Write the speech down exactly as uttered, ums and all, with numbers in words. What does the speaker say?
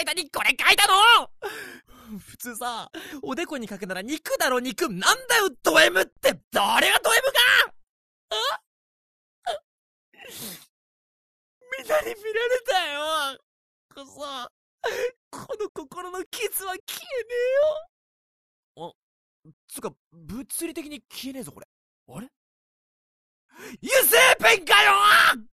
間にこれ書いたの？普通さ、おでこに書くなら肉だろ肉。なんだよド M って。誰がド M か？あみんなに見られたよ。くそ。この心の傷は消えねえよ。あ、つか、物理的に消えねえぞこれ。あれ？油性ペンかよ！